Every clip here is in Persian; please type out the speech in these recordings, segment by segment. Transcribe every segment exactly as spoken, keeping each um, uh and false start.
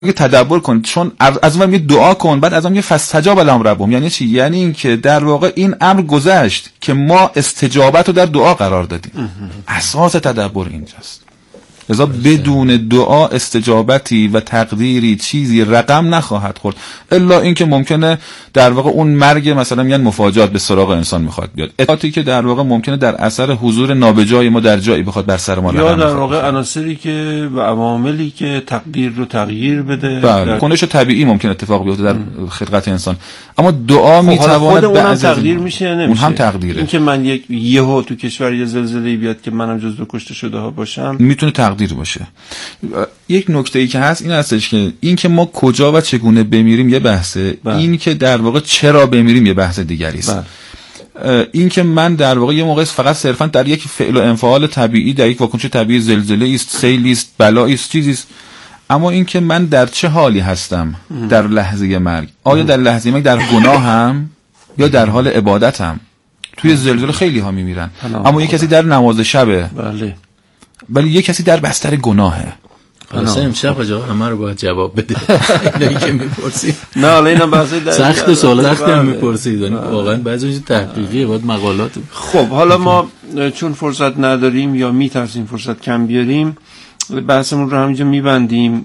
تدبر کن، چون از اون یه دعا کن، بعد از اون یه فاستجاب لهم ربهم. یعنی چی؟ یعنی این که در واقع این امر گذشت که ما استجابت رو در دعا قرار دادیم. اساس تدبر اینجاست. لذا بدون دعا استجابتی و تقدیری چیزی رقم نخواهد خورد، الا اینکه ممکنه در واقع اون مرگ مثلا میگن مفاجات به سراغ انسان میخواد بیاد، اتفاقاتی که در واقع ممکنه در اثر حضور نابجای ما در جایی بخواد بر سر ما یا در واقع عناصری که و عواملی که تقدیر رو تغییر بده. بله. کنش طبیعی ممکنه اتفاق بیفته در خلقت انسان، اما دعا میتواند اون تقدیر میشه یا نمیشه؟ اون هم تقدیره. این که من یک یهو تو کشور یه زلزله بیاد که منم جزو کشته شده ها باشم میتونه تقدیر باشه. یک نکته ای که هست این هستش که این که ما کجا و چگونه بمیریم یه بحثه، بله. این که در واقع چرا بمیریم یه بحث دیگری است. بله. این که من در واقع یه موقع فقط صرفا در یک فعل و انفعال طبیعی، در یک واکنش طبیعی، زلزله است، سیلی است، بلایی است، چیزی است، اما این که من در چه حالی هستم ام. در لحظه مرگ، آیا ام. در لحظه مرگ در گناهم یا در حال عبادتم؟ توی زلزله خیلی ها میمیرن، اما یک کسی در نماز شبه، بله، ولی یک کسی در بستر گناهه. واسه امشب آقا همه رو باید جواب بده. اینایی که میپرسید نه حالا اینا بحث سخت سوال سخت میپرسید، واقعا بعضی تحقیقی باید مقالات. خب حالا ما چون فرصت نداریم یا میترسیم فرصت کم بیاریم، بحثمون رو همینجا میبندیم.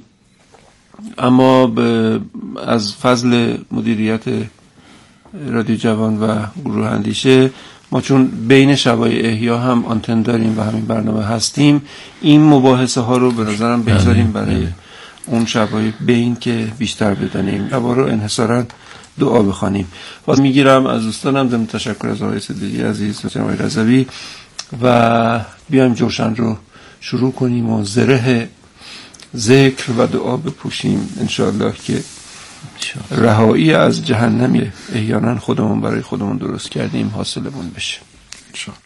اما از فضل مدیریت رادیو جوان و گروه اندیشه، ما چون بین شبای احیا هم آنتن داریم و همین برنامه هستیم، این مباحثه ها رو به نظرم بگذاریم برای اون شبای بین که بیشتر بدانیم. شبا رو انحصاراً دعا بخوانیم. باز میگیرم از دوستانم، ضمن تشکر از آقای صدیقی عزیز و جناب رضوی، و بیایم جوشن رو شروع کنیم و زره ذکر و دعا بپوشیم انشاءالله که رهایی از جهنمی احیانا خودمون برای خودمون درست کردیم حاصلمون بشه انشاءالله.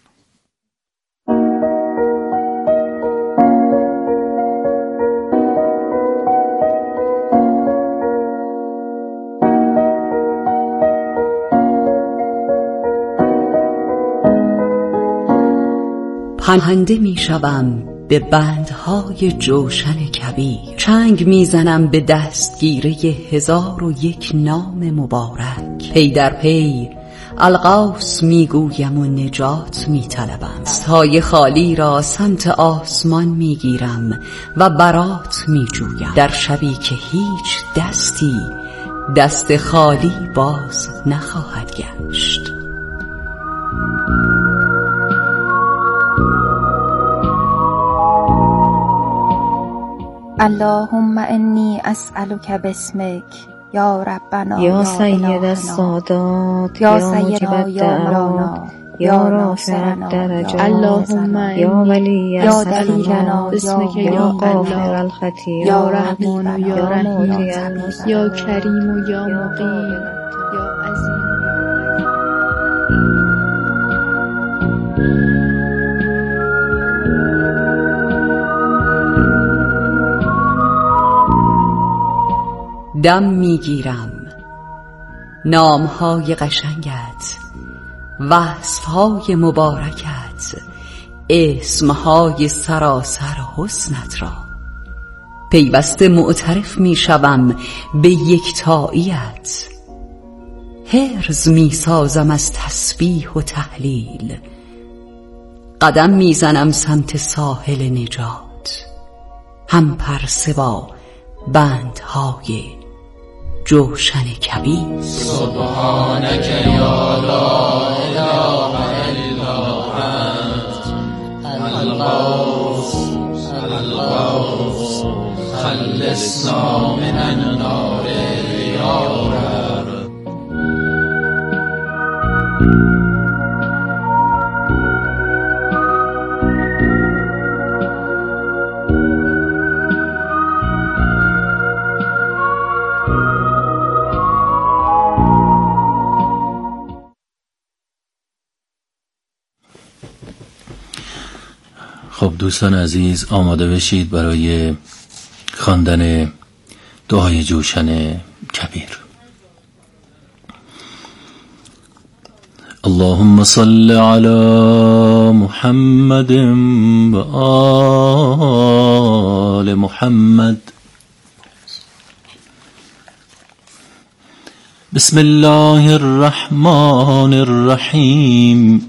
پنهنده می شوم به بندهای جوشن کبیر، چنگ میزنم به دستگیره هزار و یک نام مبارک، پی در پی الغوث میگویم و نجات میطلبم، دستهای خالی را سمت آسمان میگیرم و برات میجویم، در شبی که هیچ دستی دست خالی باز نخواهد گشت. اللهم انی اسألک باسمک یا ربنا یا سید السادات یا سید الدعوات یا رافع الدرجات اللهم یا ولی یا دلیلنا باسمک یا غافر الخطیئات یا رحمان یا رحیم یا کریم و یا مقیم یا عظیم. دم میگیرم نامهای قشنگت، وصفهای مبارکت، اسمهای سراسر حسنت را، پیوسته معترف میشوم به یکتاییت، حرز میسازم از تسبیح و تهلیل، قدم میزنم سمت ساحل نجات، هم پرسه با بندهای جوشن کبیر. سبحانك یا لا اله الا انت الغوث الغوث خلصنا من النار یا رب. خب دوستان عزیز، آماده بشید برای خواندن دعای جوشن کبیر. اللهم صل علی محمد و آل محمد بسم الله الرحمن الرحيم.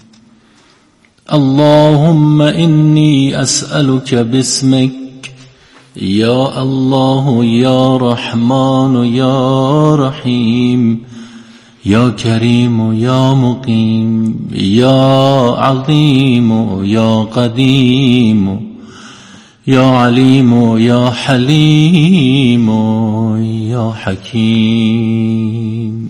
اللهم إني أسألك باسمك يا الله يا رحمن يا رحيم يا كريم يا مقيم يا عظيم يا قديم يا عليم يا حليم يا حكيم.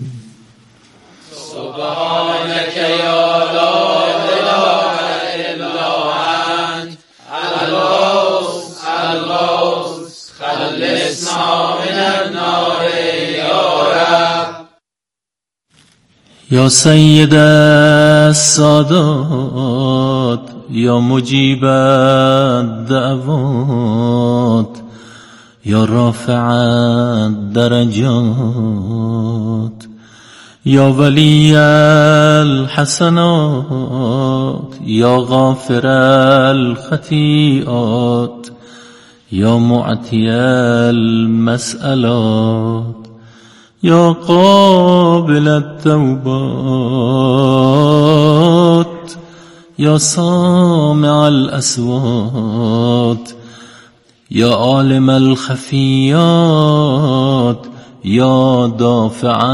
سبحانك يا لا إله إلا أنت الغوث الغوث خلصنا من النار يا رب. يا سيد السادات يا مجيب الدعوات يا رافع الدرجات يا ولي الحسنات يا غافر الخطيئات يا معطي المسألات يا قابل التوبات يا سامع الأصوات يا عالم الخفيات يا دافع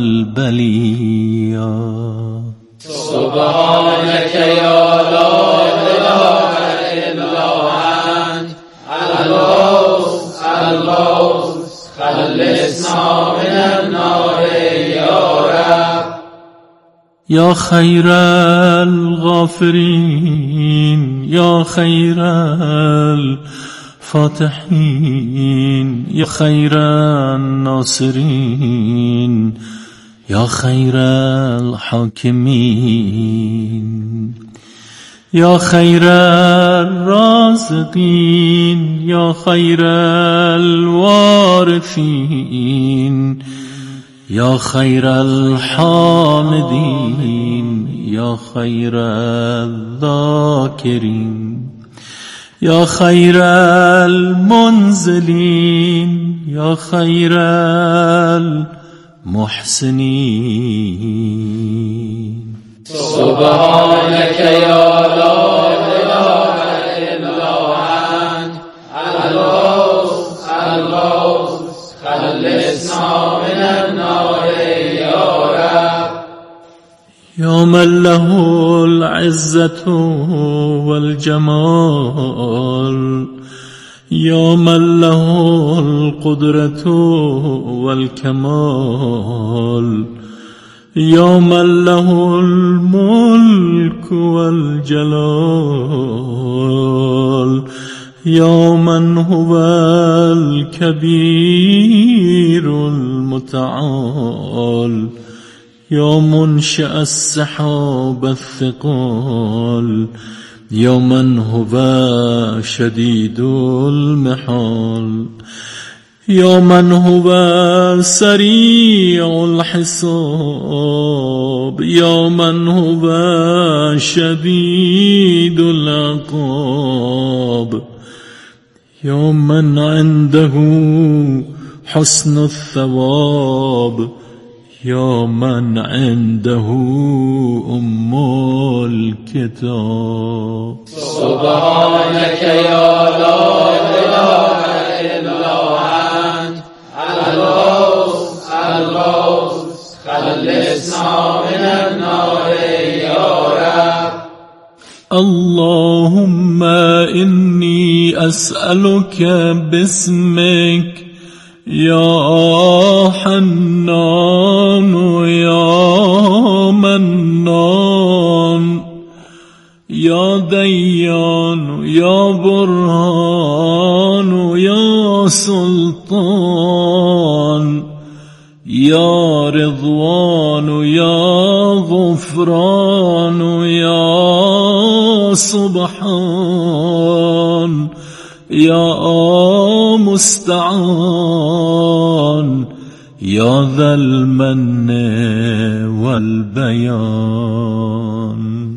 البليات. سبحانك يا لا إله إلا أنت الغوث الغوث خلصنا من النار يا رب. يا خير الغافرين يا خير الفاتحين يا خير الناصرين يا خير الحاكمين يا خير الرازقين يا خير الوارثين يا خير الحامدين يا خير الذاكرين يا خير المنزلين يا خير المحسنين. سبحانك يا لا إله إلا أنت الغوث الغوث خلصنا من النار يا رب. يا من له العزة والجمال يا من له القدرة والكمال يا من له الملك والجلال يا من هو الكبير المتعال يا منشأ السحاب الثقال يا من هو شديد المحال يا من هو سريع الحساب يا من هو شديد العقاب يا من عنده حسن الثواب يا من عنده أم الكتاب. سبحانك يا لا إله إلا أنت الغوث الغوث خلصنا من النار يا رب. اللهم إني أسألك باسمك يا حنان يا منان يا ديان يا برهان يا سلطان يا رضوان يا غفران يا سبحان يا مستعان يا ذا المن والبيان.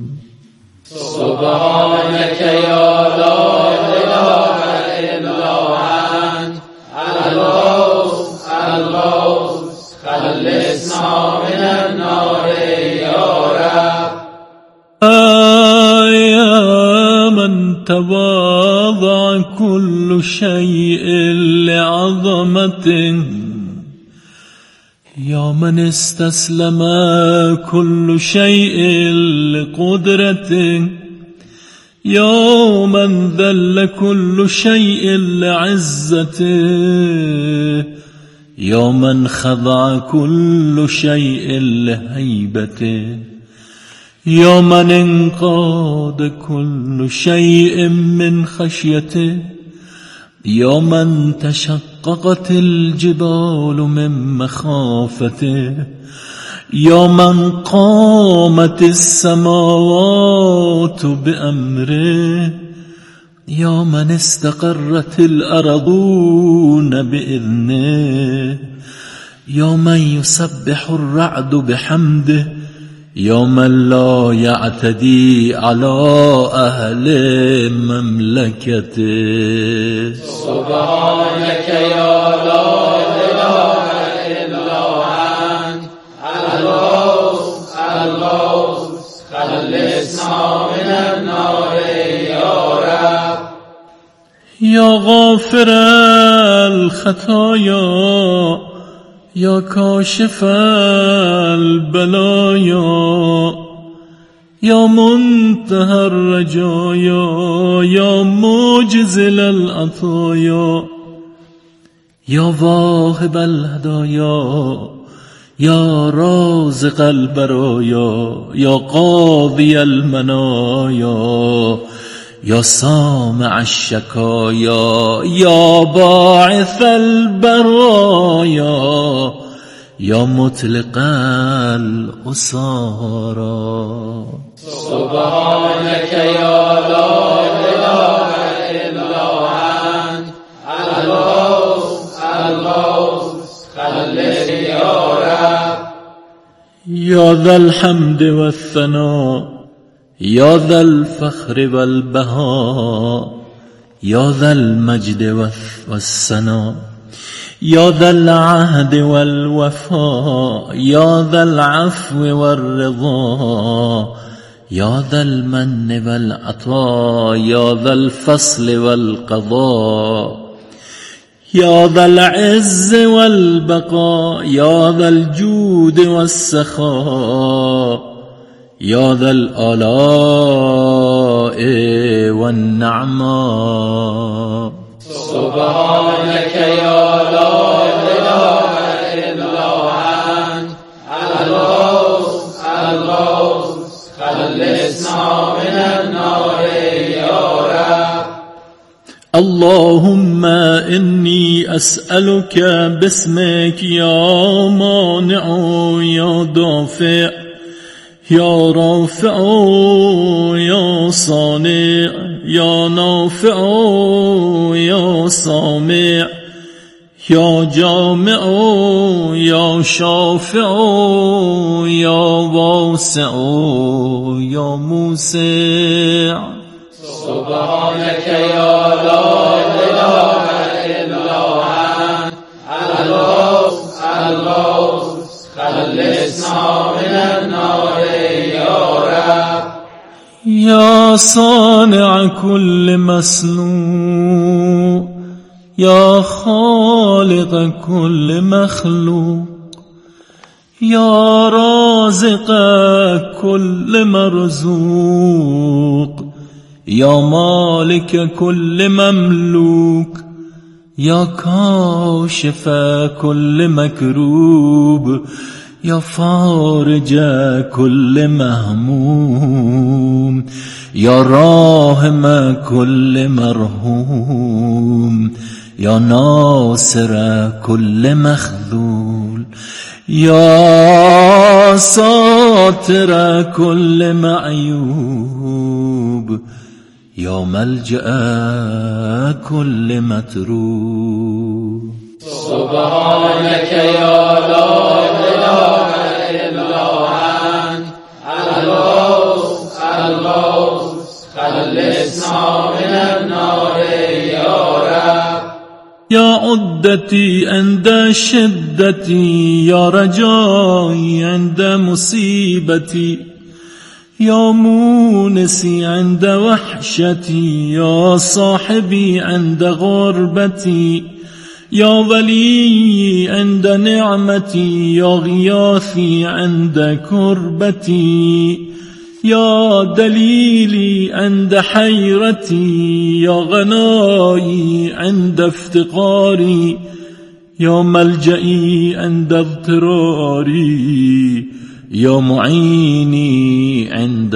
سبحانك يا لا إله إلا أنت الغوث الغوث خلصنا خلصنا من النار يا رب. يا من تواضع كل شيء لعظمته، يا من استسلم كل شيء لقدرته، يا من ذل كل شيء لعزته، يا من خضع كل شيء لهيبته، يا من انقاد كل شيء من خشيته، يا من تشققت الجبال من مخافته، يا من قامت السماوات بأمره، يا من استقرت الأرضون بإذنه، يا من يسبح الرعد بحمده، يا من لا يعتدي على أهل مملكته. سبحانك يا لا إله إلا أنت الغوث الغوث خلصنا من النار يا رب. يا غافر الخطايا، يا كاشف البلايا، يا منتهى الرجايا، يا مجزل العطايا، يا واهب الهدايا، يا رازق البرايا، يا قاضي المنايا، يا سامع الشكايا، يا باعث البرايا، يا مطلق الأسارى. سبحانك يا لا إله إلا أنت الغوث الغوث خلصنا يا رب. يا ذا الحمد والثناء، يا ذا الفخر والبهاء، يا ذا المجد والثناء، يا ذا العهد والوفاء، يا ذا العفو والرضا، يا ذا المن والعطاء، يا ذا الفصل والقضاء، يا ذا العز والبقاء، يا ذا الجود والسخاء، يا ذا الآلاء والنعماء. سبحانك يا لا إله إلا أنت الغوث الغوث خلصنا من النار يا رب. اللهم إني أسألك باسمك يا مانع يا دافع، يا رافع يا صانع، يا نافع يا سامع، يا جامع يا شافع، يا واسع يا موسع. سبحانك يا لا إله إلا أنت الغوث الغوث خلصنا من النار يا رب. يا صانع كل مصنوع، يا خالق كل مخلوق، يا رازق كل مرزوق، يا مالك كل مملوك، يا كاشف كل مكروب، يا فارج كل مهموم، يا راحم كل مرحوم، يا ناصر كل مخذول، يا ساتر كل معيوب، يا ملجأ كل متروب. سبحانك يا لا إله إلا أنت الغوث الغوث خلصنا من النار يا رب. يا عد عدتي عند شدتي يا رجائي عند مصيبتي يا مونسي عند وحشتي يا صاحبي عند غربتي يا ولي عند نعمتي يا غياثي عند كربتي يا دليلي عند حيرتي يا غنائي عند افتقاري يا ملجئي عند اضطراري يا معيني عند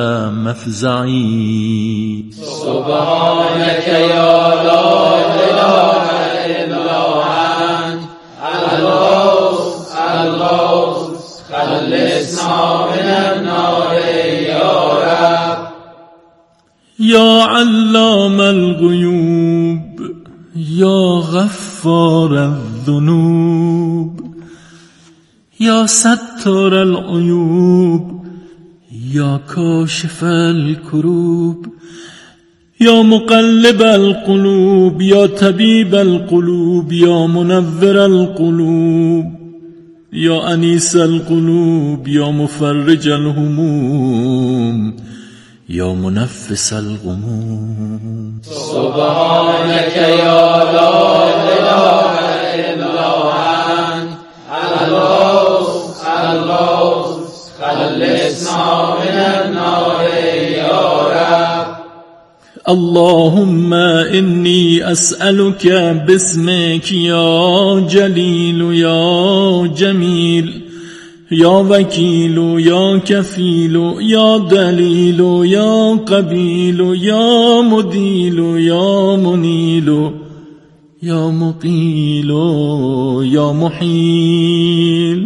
مفزعي سبحانك يا لا إله إلا أنت الغوث الغوث خلصنا من النار يا رب يا علام الغيوب يا غفار الذنوب يا ستر العيوب يا كاشف الكروب يا مقلب القلوب يا طبيب القلوب يا منور القلوب يا أنيس القلوب يا مفرج الهموم يا منفس الغموم سبحانك يا لا إله إلا أنت الغوث الغوث خلصنا من النار يا رب اللهم إني أسألك باسمك يا جليل يا جميل يا وكيل يا كفيل يا دليل يا قبيل يا مديل يا منيل يا مقيل يا محيل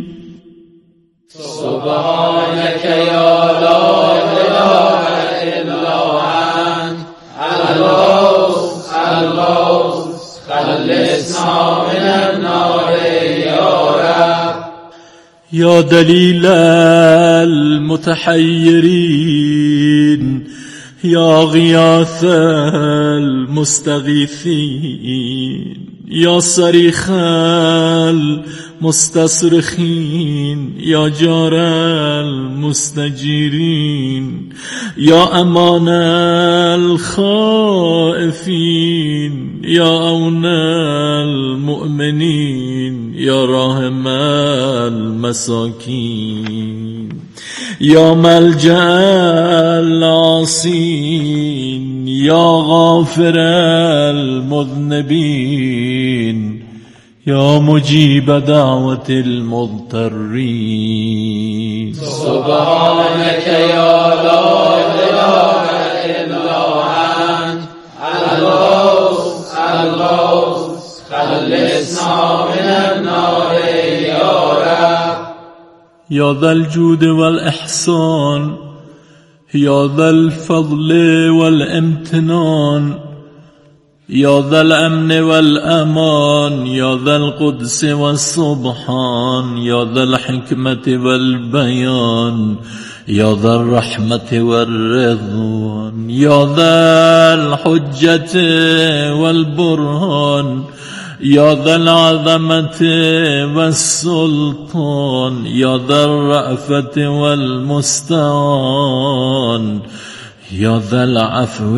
سبحانك يا لا إله إلا أنت الغوث الغوث خلصنا من النار يا رب يا دليل المتحيرين يا غياث المستغيثين يا صريخ المستصرخين يا جار المستجيرين يا أمان الخائفين يا أون المؤمنين يا راحم المساكين يا ملجأ العاصين يا غافر المذنبين يا مجيب دعوة المضطرين سبحانك يا لا إله إلا أنت الغوث الغوث خلصنا من النار يا رب يا ذا الجود والإحسان يا ذا الفضل والامتنان يا ذا الأمن والأمان يا ذا القدس والسبحان يا ذا الحكمة والبيان يا ذا الرحمة والرضوان يا ذا الحجة والبرهان يا ذا العظمة والسلطان يا ذا الرأفة والمستعان يا ذا العفو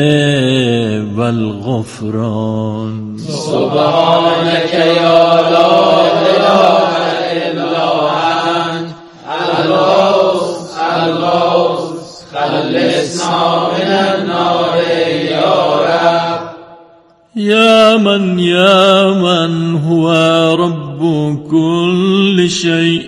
والغفران سبحانك يا لا إله إلا أنت الغوث الغوث خلصنا من النار يا رب يا من يا من هو رب كل شيء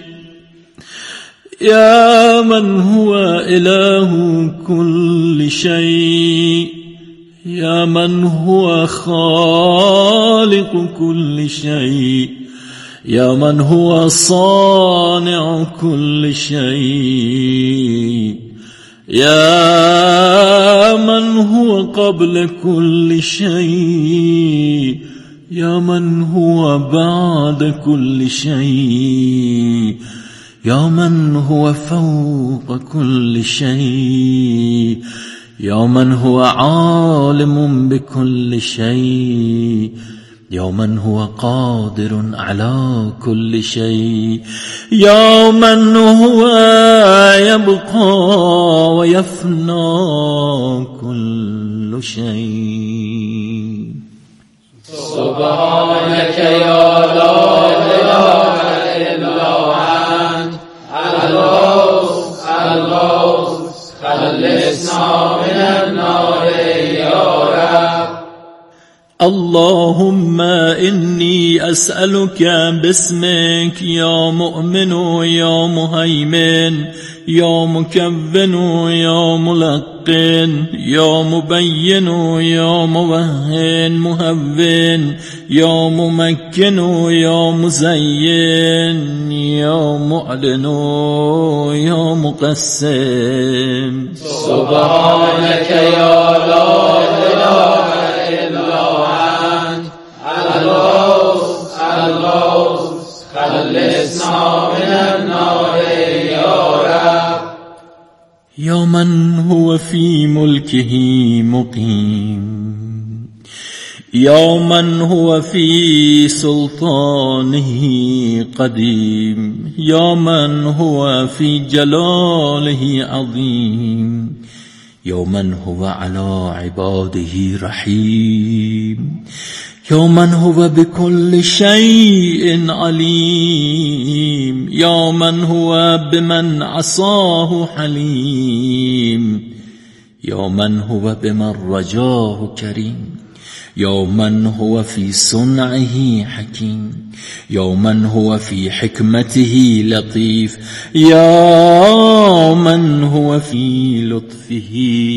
يا من هو إله كل شيء يا من هو خالق كل شيء يا من هو صانع كل شيء يا من هو قبل كل شيء يا من هو بعد كل شيء يا من هو فوق كل شيء يا من هو عالم بكل شيء يا من هو قادر على كل شيء يا من هو يبقى ويفنى كل شيء سبحانك يا لا إله إلا أنت الغوث الغوث خلصنا من النار يا رب. اللهم إني أسألك باسمك يا مؤمن يا مهيمن يا مكون يا ملقن يا مبين يا موهن مهون يا ممكن يا مزين يا معلن يا مقسم. سبحانك يا لا إله إلا أنت الغوث الغوث خلصنا من النار يا رب. يا من هو في ملكه مقيم يا من هو في سلطانه قديم يا من هو في جلاله عظيم يا من هو على عباده رحيم يا من هو بكل شيء عليم يا من هو بمن عصاه حليم يا من هو بمن رجاه كريم يا من هو في صنعه حكيم يا من هو في حكمته لطيف يا من هو في لطفه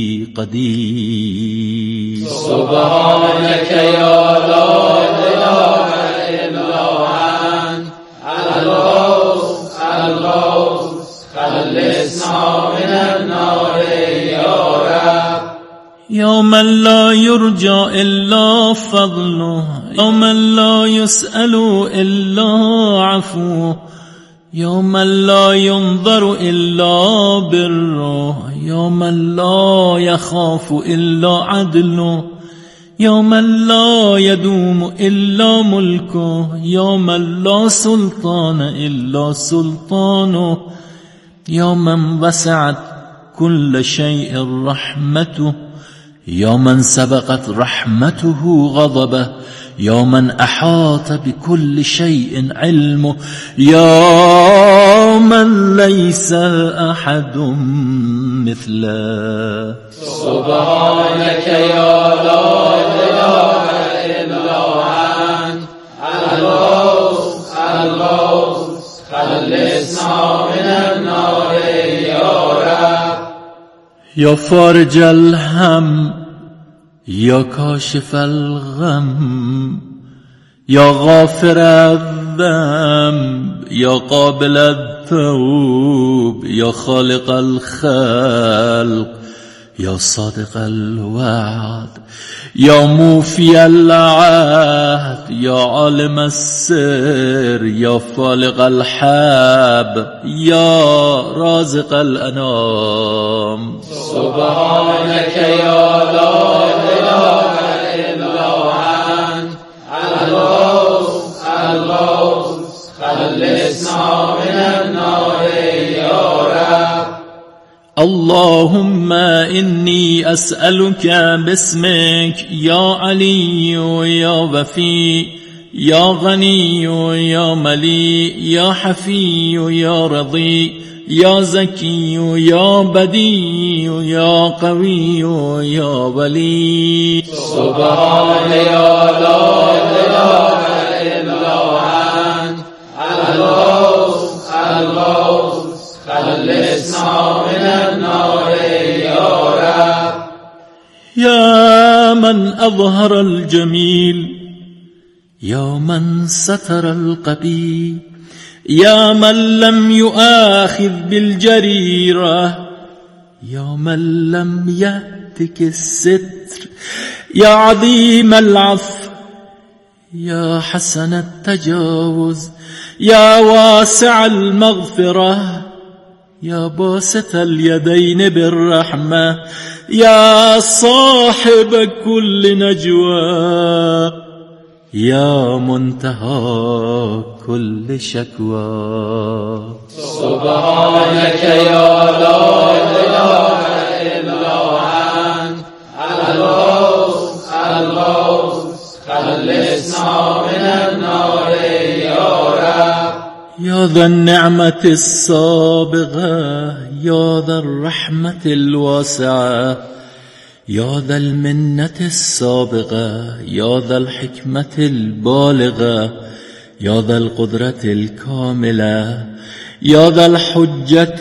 قدير. سبحانك يا لا إله إلا أنت الغوث الغوث خلصنا من النار يا رب. يا من لا يرجى إلا فضله يا من لا يسأل إلا عفوه يا من لا ينظر إلا بره يا من لا يخاف إلا عدله يا من لا يدوم إلا ملكه يا من لا سلطان إلا سلطانه يا من وسعت كل شيء رحمته يا من سبقت رحمته غضبه يا من أحاط بكل شيء علمه يا من ليس أحد مثله. سبحانك يا لا إله إلا أنت الغوث الغوث خلصنا من النار يا رب. يا فارج الهم يا كاشف الغم يا غافر الذنب يا قابل التوب يا خالق الخلق يا صادق الوعد يا موفي العهد يا عالم السر يا فالق الحب يا رازق الأنام. سبحانك يا لا إله إلا أنت الغوث الغوث خلصنا من النار يا رب. اللهم إني أسألك باسمك يا علي يا وفي يا غني يا ملي يا حفي يا رضي يا زكي يا بدي يا قوي يا ولي. سبحان يا لا إله إلا أنت الغوث الغوث خلصنا من النار يا رب. يا من أظهر الجميل يا من ستر القبيح يا من لم يؤاخذ بالجريرة يا من لم يهتك الستر يا عظيم العفو يا حسن التجاوز يا واسع المغفرة يا باسط اليدين بالرحمة يا صاحب كل نجوى یا منتهى كل شكوى سبحانك يا لا إله إلا أنت الغوث الغوث خلصنا من النار يا رب يا ذا النعمة السابغة يا ذا الرحمة الواسعة يا ذا المنة السابقة يا ذا الحكمة البالغة يا ذا القدرة الكاملة يا ذا الحجة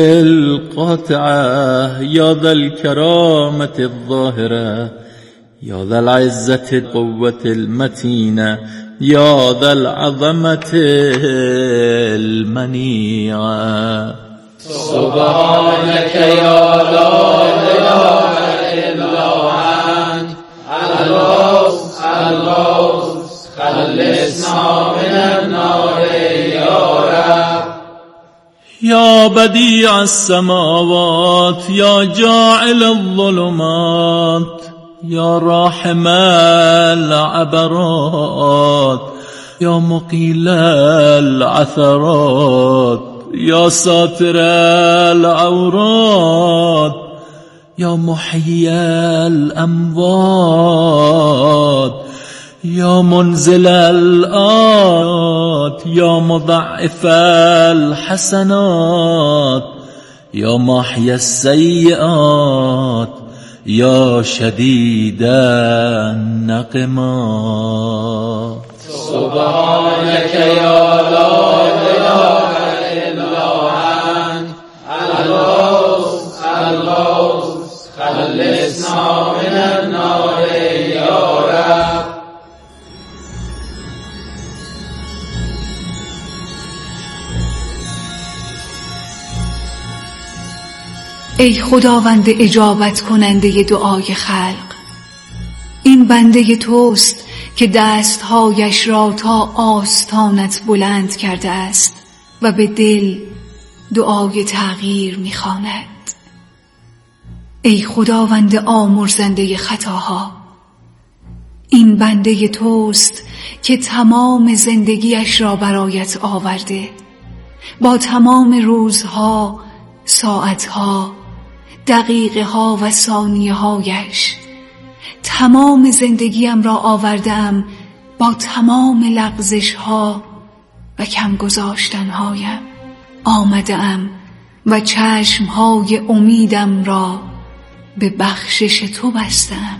القاطعة يا ذا الكرامة الظاهرة يا ذا العزة القوة المتينة يا ذا العظمة المنيعة سبحانك يا لا إله إلا أنت الغوث الغوث خلصنا من النار يا رب يا بديع السماوات يا جاعل الظلمات يا راحم العبرات يا مقيل العثرات يا ساتر العورات يا محيي الأموات يا منزل الآت يا مضعف الحسنات يا محيي السيئات يا شديد النقمات سبحانك يا لا إله إلا أنت الغوث الغوث خلصنا من النار يا رب ای خداوند اجابت کننده دعای خلق، این بنده توست که دستهایش را تا آستانت بلند کرده است و به دل دعای تغییر می‌خواند. ای خداوند آمرزنده خطاها، این بنده توست که تمام زندگیش را برایت آورده، با تمام روزها، ساعتها، دقیقه ها و ثانیه هایش. تمام زندگیم را آوردم با تمام لغزش ها و کم گذاشتن هایم. آمدم و چشم های امیدم را به بخشش تو بستم.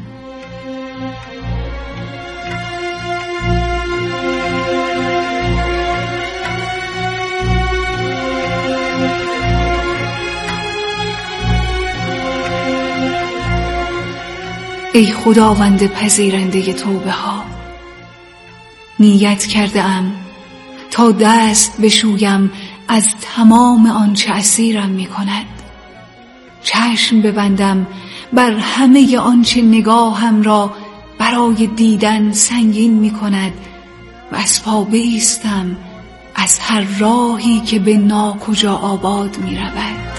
ای خداوند پذیرنده توبه ها، نیت کرده ام تا دست بشویم از تمام آنچه اسیرم می کند. چشم ببندم بر همه آنچه نگاهم را برای دیدن سنگین می کند و از پا بایستم از هر راهی که به ناکجا آباد می رود.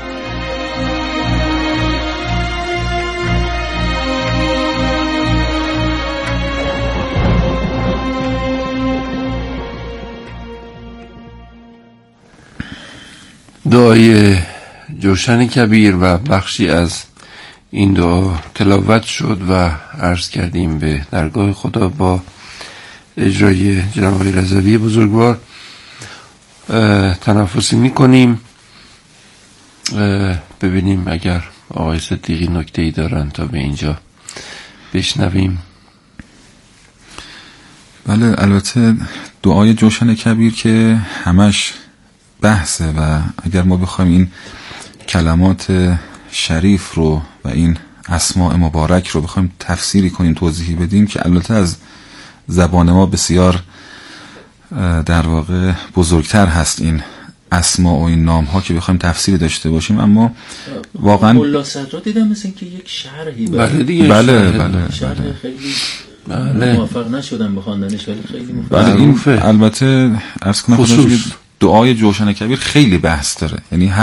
دعای جوشن کبیر و بخشی از این دعا تلاوت شد و عرض کردیم به درگاه خدا با اجرای جناب آقای رضوی بزرگوار. تنفسی میکنیم ببینیم اگر آقای صدیقی نکته‌ای دارن تا به اینجا بشنویم. بله، البته دعای جوشن کبیر که همش بحثه و اگر ما بخوایم این کلمات شریف رو و این اسماء مبارک رو بخوایم تفسیری کنیم، توضیحی بدیم، که البته از زبان ما بسیار در واقع بزرگتر هست این اسماء و این نام ها که بخوایم تفسیری داشته باشیم، اما واقعا ملا صدرا دیدم مثل که یک شرحی بله دیگه بله بله شرح بله. خیلی بله. موفق نشدم بخواندنش ولی خیلی موفق. بله این البته عرض کنم خصوص دعای جوشن کبیر خیلی بحث داره، یعنی هر